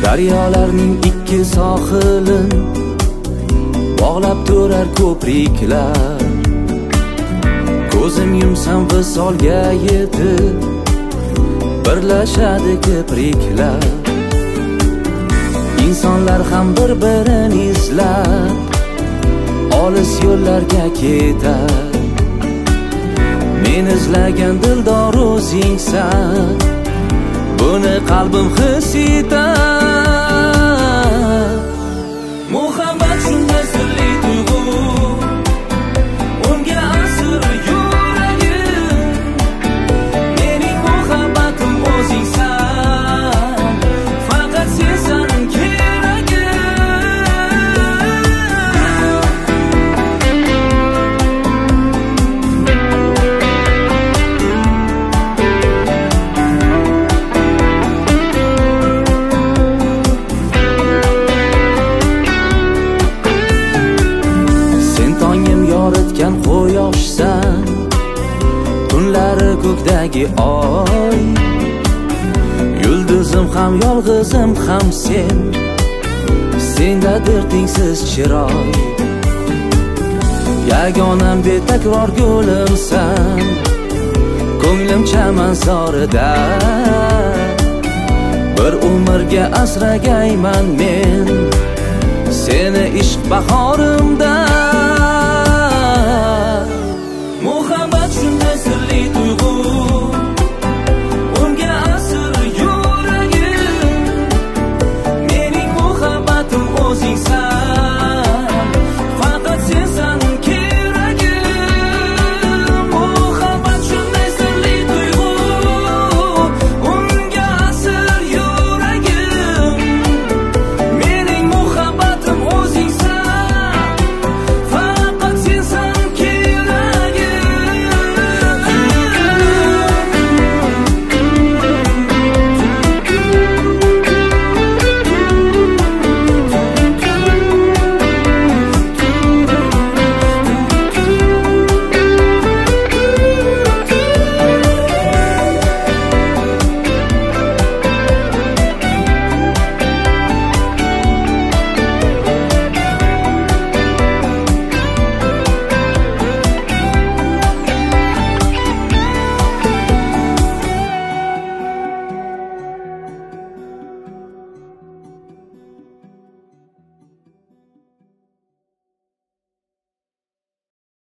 Daryolarning ikki sohilin bog'lab turar ko'priklar. Ko'zim yumsam visolga yetib birlashadi kipriklar. Insonlar ham bir-birini izlab olis yo'llarga ketar. Men izlagan dildor o'zingsan, buni qalbim his etar. Muhabbat shunday sirli tuyg'u, unga asir yuragim. Mening muhabbatim o'zingsan, faqat sensan keragim. Yoritgan quyoshsan, tunlari ko'kdagi oy. Yulduzim ham yolg'izim ham sen, sendadir tengsiz chiroy. Yagonam betakror gulimsan, ko'nglim chaman zorida. Bir umrga asragayman men seni ishq bahorimda.